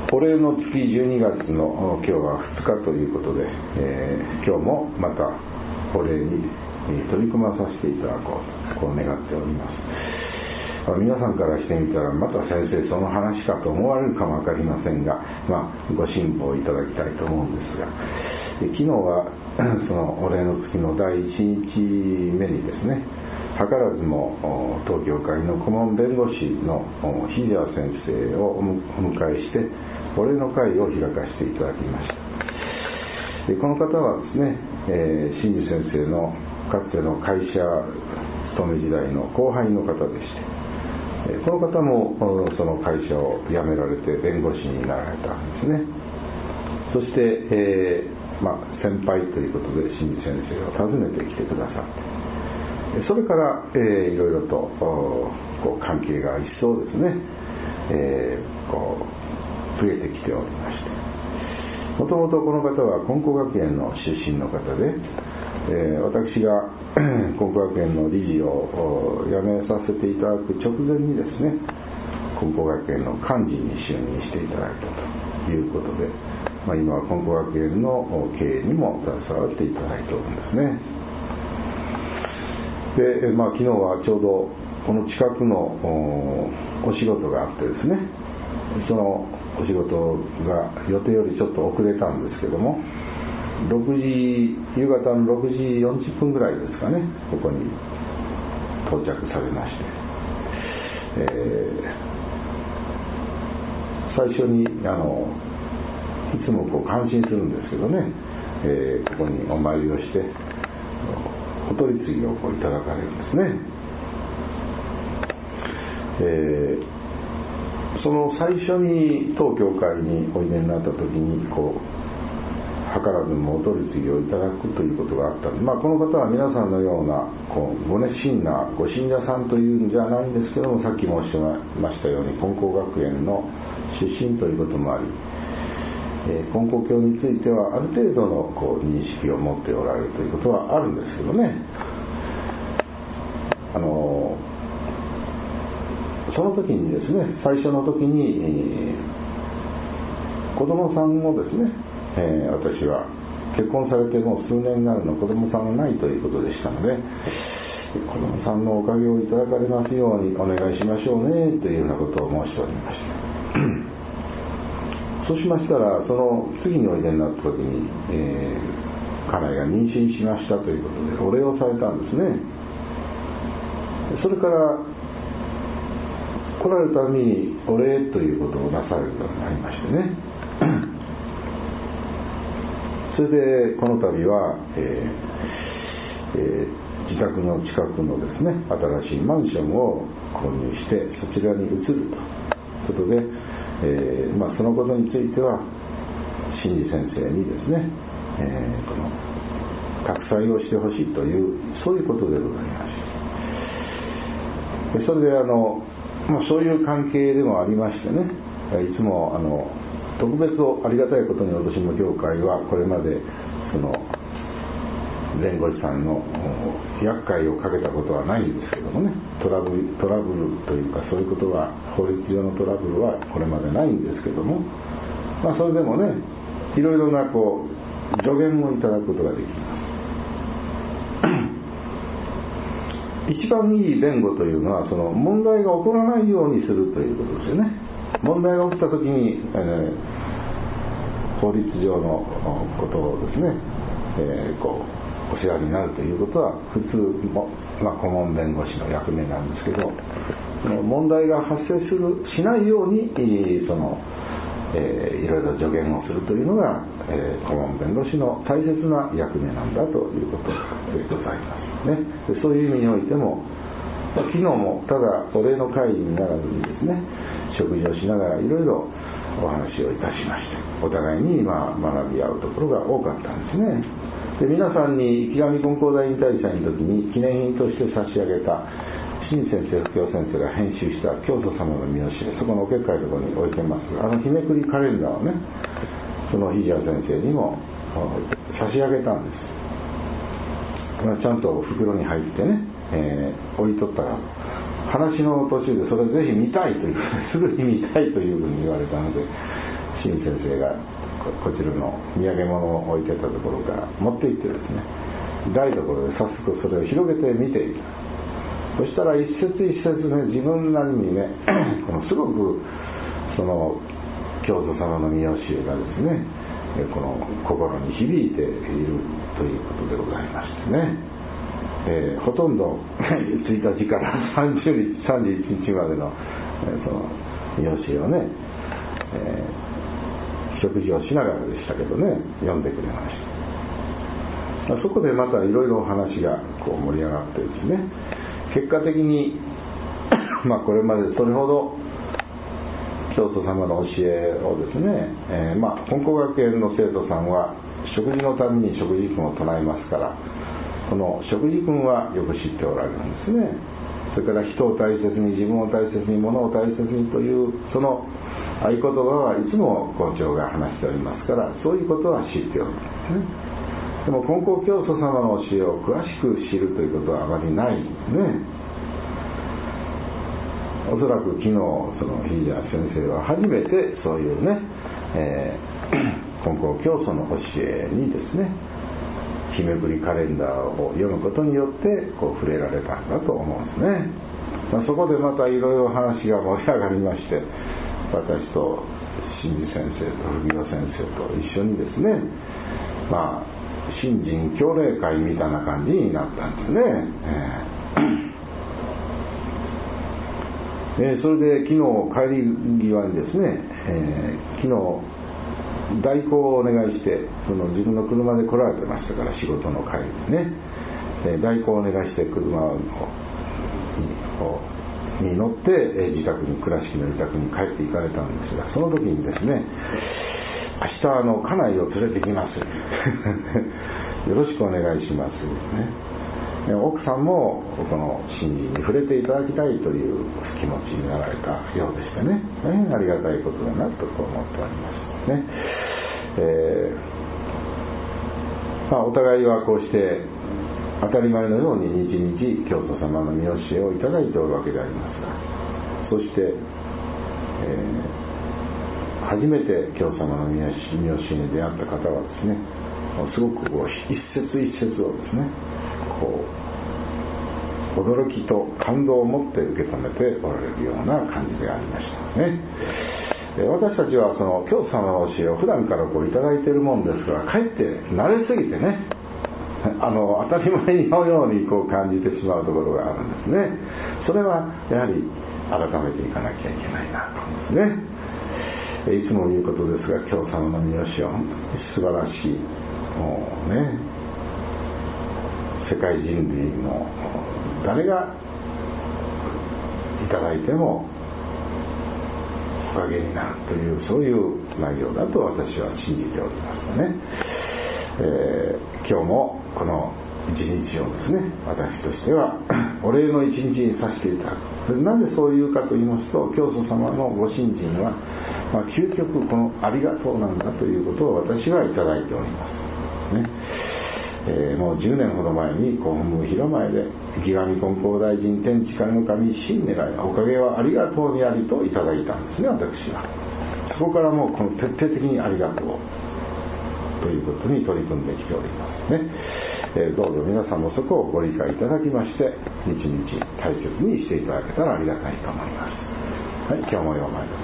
お礼の月12月の今日は2日ということで、今日もまたお礼に取り組まさせていただこうとこう願っております。皆さんからしてみたらまた先生その話かと思われるかも分かりませんが、ご辛抱いただきたいと思うんですが、昨日はそのお礼の月の第1日目にですね、図らずも東京会の顧問弁護士の日谷先生をお迎えしてお礼の会を開かせていただきました。この方はですね、新次先生のかつての会社勤め時代の後輩の方でして、この方もその会社を辞められて弁護士になられたんですね。そして、先輩ということで新次先生を訪ねてきてくださって、それから、いろいろと関係が一層ですね、増えてきておりまして、もともとこの方は金光学園の出身の方で、私が金光学園の理事を辞めさせていただく直前にですね、金光学園の幹事に就任していただいたということで、今は金光学園の経営にも携わっていただいておるんですね。で、昨日はちょうどこの近くのお仕事があってですね、そのお仕事が予定よりちょっと遅れたんですけども、夕方の6時40分ぐらいですかね、ここに到着されまして、最初にいつも感心するんですけどね、ここにお参りをしてお取り次ぎをいただかれるんですね。その最初に当教会においでになった時に図らずもお取り次ぎをいただくということがあったので、この方は皆さんのようなご熱心なご信者さんというんじゃないんですけども、さっき申しましたように金光学園の出身ということもあり、金光教についてはある程度の認識を持っておられるということはあるんですけどね、その時にですね、最初の時に、子供さんをですね、私は結婚されてもう数年になるの子供さんがないということでしたので、子供さんのおかげをいただかれますようにお願いしましょうねというようなことを申しておりました。そうしましたら、その次においでになった時に、家内が妊娠しましたということでお礼をされたんですね。それから来られるたびにお礼ということをなされるようになりましてねそれでこの度は、自宅の近くのですね新しいマンションを購入してそちらに移るということで、そのことについては新次先生にですね、この託祭をしてほしいというそういうことでございます。それでそういう関係でもありましてね、いつも特別ありがたいことに私も教会はこれまでその弁護士さんの厄介をかけたことはないんですけどもね、トラブルというかそういうことは法律上のトラブルはこれまでないんですけども、それでもねいろいろな助言をいただくことができます。一番いい弁護というのはその問題が起こらないようにするということですよね。問題が起きたときに、法律上のことをですね、お世話になるということは普通も、顧問弁護士の役目なんですけど、問題が発生しないようにいろいろ助言をするというのが、顧問弁護士の大切な役目なんだということでございますね。でそういう意味においても、昨日もただお礼の会にならずにですね、食事をしながらいろいろお話をいたしまして、お互いに学び合うところが多かったんですね。で皆さんに池上金光大引退祭の時に記念品として差し上げた新先生、副教先生が編集した教祖様の見教え、そこのお結界のところに置いてます。日めくりカレンダーをね、その日谷先生にも差し上げたんです。ちゃんと袋に入ってね、置いとったら話の途中でそれぜひ見たいというすぐに見たいというふうに言われたので新先生がこちらの土産物を置いてたところから持って行ってですね、台所で早速それを広げて見ている。そしたら一節一節ね、自分なりにねすごくその教祖様の御教えがですね、この心に響いているということでございましてね、ほとんど1日から31日までのその御教えをね、食事をしながらでしたけどね、読んでくれました。そこでまたいろいろ話がこう盛り上がってですね、結果的にこれまでそれほど教祖様の教えをですね、本校学園の生徒さんは食事のために食事訓を唱えますから、この食事訓はよく知っておられるんですね。それから人を大切に、自分を大切に、物を大切にというその合言葉はいつも校長が話しておりますから、そういうことは知っておるんですね。でも金光教祖様の教えを詳しく知るということはあまりないね。おそらく昨日そのヒージャー先生は初めてそういうね、金光教祖の教えにですね、日めくりカレンダーを読むことによってこう触れられたんだと思うんですね。そこでまたいろいろ話が盛り上がりまして、私と新次先生と古着先生と一緒にですね、新人教例会みたいな感じになったんですね。それで昨日帰り際にですね、昨日代行をお願いして、その自分の車で来られてましたから、仕事の帰りにね、代行をお願いして車に乗って自宅に、倉敷の自宅に帰って行かれたんですが、その時にですね、明日家内を連れてきますよろしくお願いしますね。奥さんもこの真理に触れていただきたいという気持ちになられたようでしてね、大変ありがたいことだなと思っておりますね。お互いはこうして当たり前のように日々教祖様の御教えをいただいておるわけでありますが、そして、初めて教祖様の御教えに出会った方はですね、すごく一節一節をですね、驚きと感動を持って受け止めておられるような感じでありましたね。私たちはその教祖様の教えを普段からいただいているもんですから、かえって慣れすぎてね、当たり前のように感じてしまうところがあるんですね。それはやはり改めていかなきゃいけないなと思うんですね。いつも言うことですが、教祖様の御教えは本当に素晴らしい、もうね、世界人類の誰がいただいてもおかげになるという、そういう内容だと私は信じておりますね。今日もこの一日をですね、私としてはお礼の一日にさせていただく。なぜそう言うかと言いますと、教祖様のご信心は、究極このありがとうなんだということを私はいただいておりますね。もう10年ほど前に本部広前で池上金光大臣天地神の神真願いおかげはありがとうにありといただいたんですね、私は。そこからもうこの徹底的にありがとうということに取り組んできておりますね。どうぞ皆さんもそこをご理解いただきまして、日々大切にしていただけたらありがたいと思います。はい、今日もようまい